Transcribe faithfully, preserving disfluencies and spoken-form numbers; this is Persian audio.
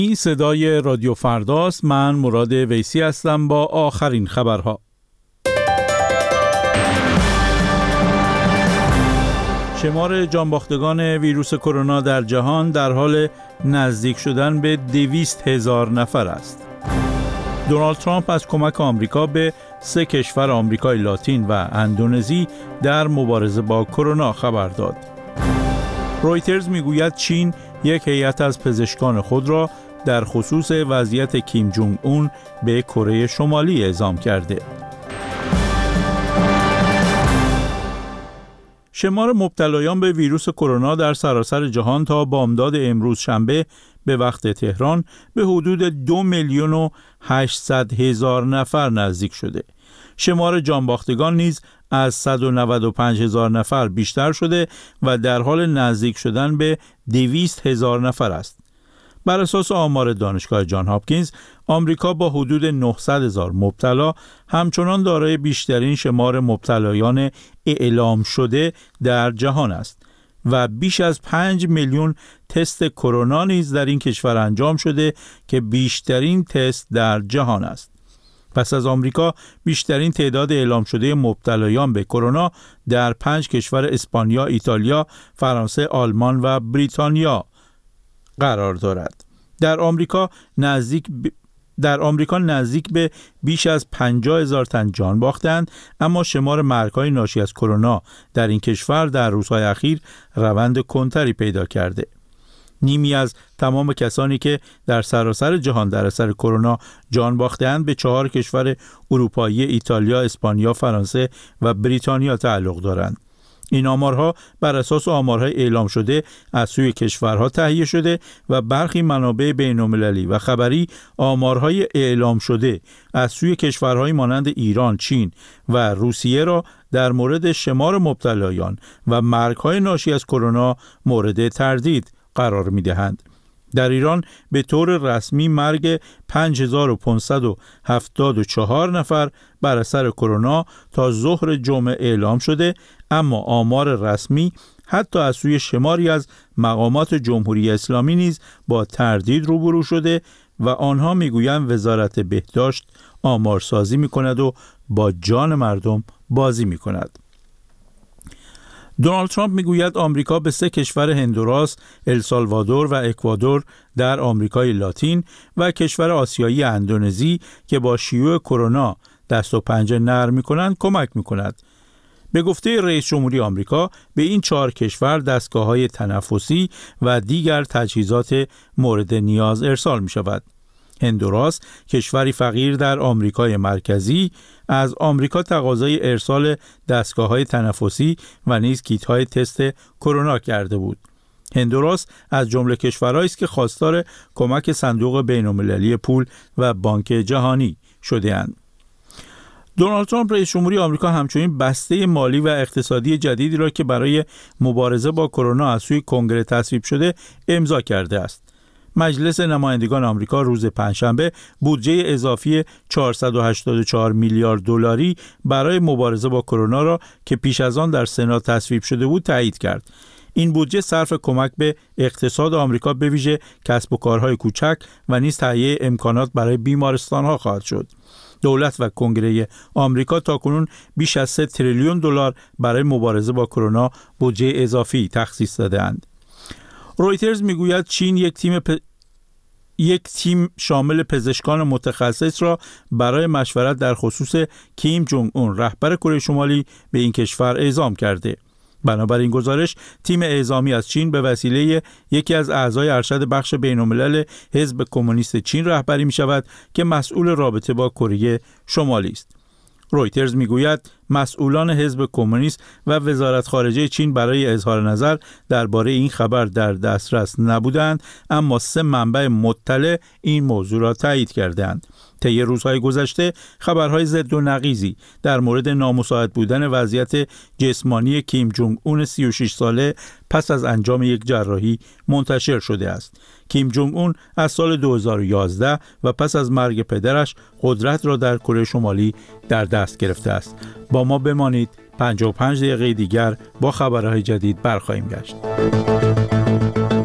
این صدای رادیو فرداست. من مراد ویسی هستم با آخرین خبرها. شمار جانباختگان ویروس کرونا در جهان در حال نزدیک شدن به دویست هزار نفر است. دونالد ترامپ از کمک آمریکا به سه کشور آمریکای لاتین و اندونزی در مبارزه با کرونا خبر داد. رویترز میگوید چین یک هیئت از پزشکان خود را در خصوص وضعیت کیم جونگ اون به کره شمالی اعزام کرده. شمار مبتلایان به ویروس کرونا در سراسر جهان تا بامداد امروز شنبه به وقت تهران به حدود دو میلیون و هشتصد هزار نفر نزدیک شده. شمار جانباختگان نیز از صد و نود و پنج هزار نفر بیشتر شده و در حال نزدیک شدن به دویست هزار نفر است. بر اساس آمار دانشگاه جان هاپکینز، آمریکا با حدود نهصد هزار مبتلا همچنان دارای بیشترین شمار مبتلایان اعلام شده در جهان است و بیش از پنج میلیون تست کرونا نیز در این کشور انجام شده که بیشترین تست در جهان است. پس از آمریکا، بیشترین تعداد اعلام شده مبتلایان به کرونا در پنج کشور اسپانیا، ایتالیا، فرانسه، آلمان و بریتانیا قرار دارد. در آمریکا نزدیک ب... در آمریکا نزدیک به بیش از پنجاه هزار تن جان باختند، اما شمار مرگ‌های ناشی از کرونا در این کشور در روزهای اخیر روند کنتری پیدا کرده. نیمی از تمام کسانی که در سراسر جهان در اثر کرونا جان باختند به چهار کشور اروپایی، ایتالیا، اسپانیا، فرانسه و بریتانیا تعلق دارند. این آمارها بر اساس آمارهای اعلام شده از سوی کشورها تهیه شده و برخی منابع بین‌المللی و خبری آمارهای اعلام شده از سوی کشورهای مانند ایران، چین و روسیه را در مورد شمار مبتلایان و مرگ‌های ناشی از کرونا مورد تردید قرار می‌دهند. در ایران به طور رسمی مرگ پنج هزار و پانصد و هفتاد و چهار نفر بر اثر کرونا تا ظهر جمعه اعلام شده، اما آمار رسمی حتی از سوی شماری از مقامات جمهوری اسلامی نیز با تردید روبرو شده و آنها میگویند وزارت بهداشت آمارسازی می‌کند و با جان مردم بازی می‌کند. دونالد ترامپ میگوید آمریکا به سه کشور هندوراس، السالوادور و اکوادور در آمریکای لاتین و کشور آسیایی اندونزی که با شیوع کرونا دست و پنجه نرم می‌کنند کمک می‌کند. به گفته رئیس جمهوری آمریکا به این چهار کشور دستگاه‌های تنفسی و دیگر تجهیزات مورد نیاز ارسال می‌شود. هندوراس، کشوری فقیر در آمریکای مرکزی، از آمریکا تقاضای ارسال دستگاه‌های تنفسی و نیز کیت‌های تست کرونا کرده بود. هندوراس از جمله کشورهایی است که خواستار کمک صندوق بین‌المللی پول و بانک جهانی شده‌اند. دونالد ترامپ رئیس جمهوری آمریکا همچنین بسته مالی و اقتصادی جدیدی را که برای مبارزه با کرونا از سوی کنگره تصویب شده امضا کرده است. مجلس نمایندگان آمریکا روز پنجشنبه بودجه اضافی چهارصد و هشتاد و چهار میلیارد دلاری برای مبارزه با کرونا را که پیش از آن در سنا تصویب شده بود تایید کرد. این بودجه صرف کمک به اقتصاد آمریکا به ویژه کسب و کارهای کوچک و نیز تهیه امکانات برای بیمارستان‌ها خواهد شد. دولت و کنگره آمریکا تاکنون بیش از سه تریلیون دلار برای مبارزه با کرونا بودجه اضافی تخصیص داده‌اند. رویترز میگوید چین یک تیم پ... یک تیم شامل پزشکان متخصص را برای مشورت در خصوص کیم جونگ اون رهبر کره شمالی به این کشور اعزام کرده. بنابراین گزارش تیم اعزامی از چین به وسیله یکی از اعضای ارشد بخش بین‌الملل حزب کمونیست چین رهبری می شود که مسئول رابطه با کره شمالی است. رویترز میگوید مسئولان حزب کمونیست و وزارت خارجه چین برای اظهار نظر درباره این خبر در دسترس نبودند، اما سه منبع مطلع این موضوع را تایید کردند. طی روزهای گذشته خبرهای ضد و نقیضی در مورد نامساعد بودن وضعیت جسمانی کیم جونگ اون سی و شش ساله پس از انجام یک جراحی منتشر شده است. کیم جونگ اون از سال دو هزار و یازده و پس از مرگ پدرش قدرت را در کره شمالی در دست گرفته است. با ما بمانید، پنجاه و پنج دقیقه دیگر با خبرهای جدید برخواهیم گشت.